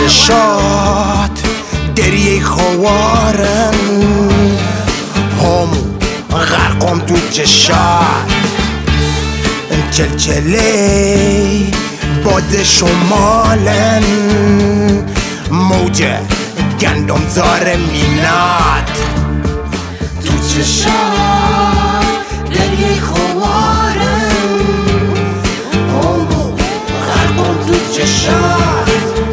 چشات دریه خوارن همو غرقم تو چشات چلچله باد شمالن موج گندم زار مینات تو چشات دریه خوارن همو غرقم تو چشات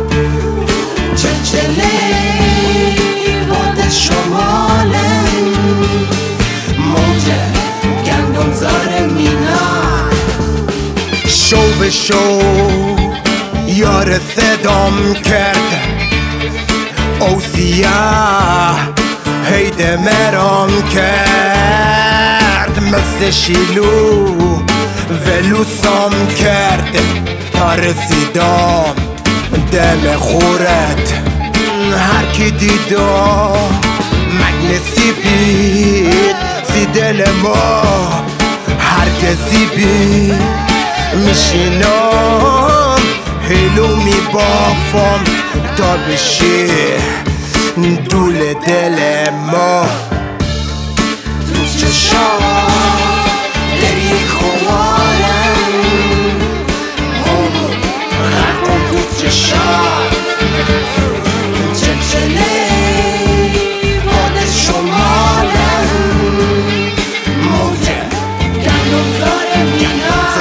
چلچله باد شمالن موج گندم زار مینات شو به شو یار صدام کرد اوزیا هیده مرام کرد مثل شیلو ولوسام کرد تا رسیدم دم خورت هر کی دیدم مگنسی بید زی دل ما هر کسی بید میشینم هلو میبافم تا بشه دول دل ما تو چشات دری خوارم همو غرقم تو چشات چلچله باد شمالم موج گندم زار مینات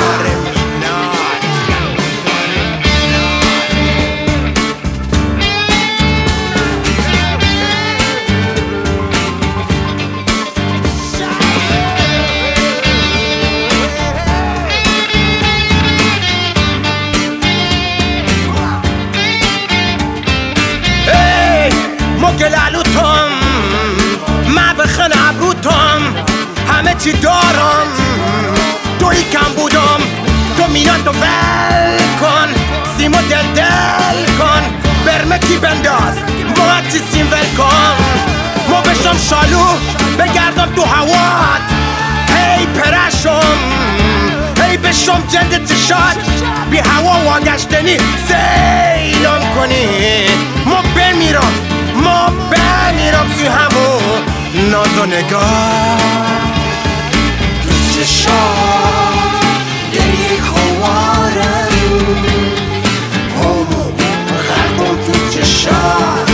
گلالوتم من بخن عبروتم همه چی دارم توی کم بودم تو میناتو ول کن سیمو دل کن برمکی بنداز ما چی سیم ول کن ما بشم شالو بگردم تو هوات هی پرشم هی بشم جند چشات بی هوا واگشتنی سیلم کنی ما بمیرم توی همون ناز و نگاه تو چشات دری خوارم همو غرقم تو چشات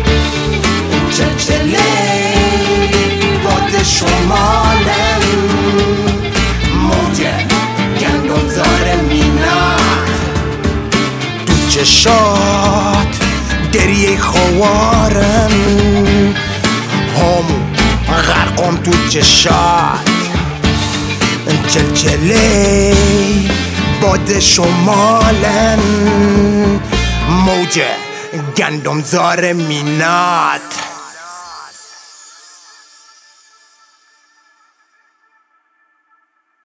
چلچله باد شمالم موج گندم زار مینات تو چشات دریه خوارم همو غرقم تو چشات چلچله باد شمالن موج گندم زار مینات